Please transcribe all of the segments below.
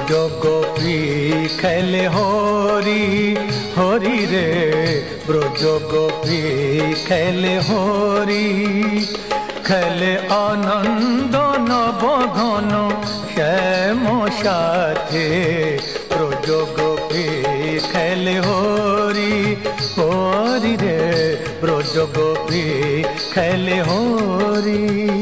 ব্রজ গোপী খেলে হরি হরি রে, ব্রজ গোপী খেলে হরি, খেলে আনন্দ নবঘন শ্যাম সাথে, ব্রজ গোপী খেলে হরি হরি রে, ব্রজ গোপী খেলে হরি।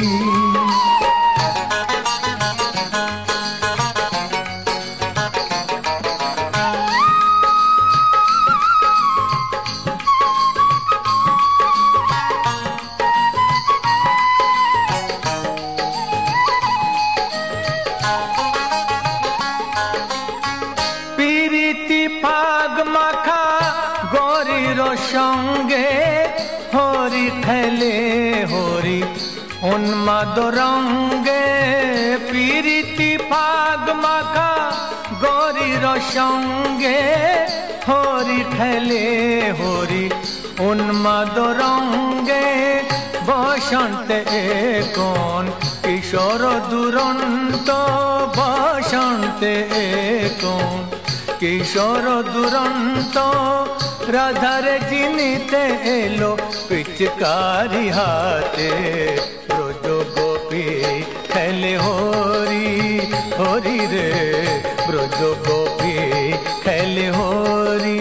সঙ্গে হরি খেলে হরি উন্মাদ রঙ্গে, প্রীতি ফাগ মাখা গরির সঙ্গে হরি খেলে হরি উন্মাদ রঙ্গে, বসন্তে কোন কিশোর দুরন্ত, বসন্তে কোন কিশোর দুরন্ত, রাধারে জিনিতে এলো পিচকারি হাতে, ব্রজ গোপী খেলে হরি হরি রে, ব্রজ গোপী খেলে হরি।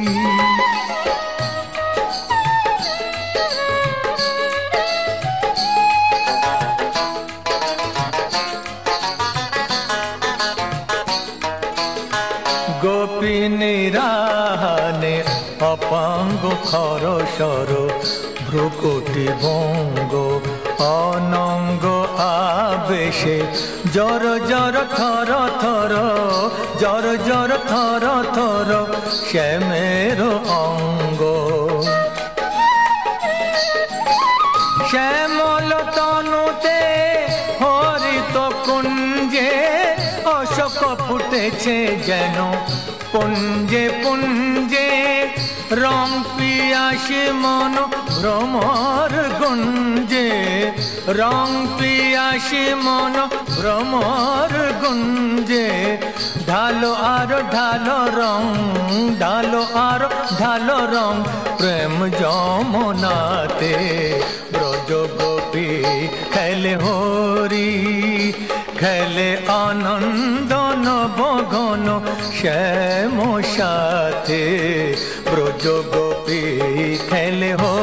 গোপী নিরাহানে অপাঙ্গ খর সর, ভ্রুকুটি ভঙ্গ অনঙ্গ আবেশে, জর জর থর থর, জর জর থর থর শ্যামের অঙ্গ, শ্যামল তনুতে হরিত কুঞ্জে, অশোক ফুটেছে যেন পুঞ্জে পুঞ্জে, রং পিয়াসে মন ভ্রমর গুঞ্জে, রং পিয়াসে মন ভ্রমর গুঞ্জে, ঢালো আর ঢালো রং, ঢালো আর ঢালো রং প্রেম যমুনাতে, ব্রজ গোপী খেলে হরি, খেলে আনন্দ নবঘন শ্যাম সাথে, ব্রজ গোপী খেলে হরি।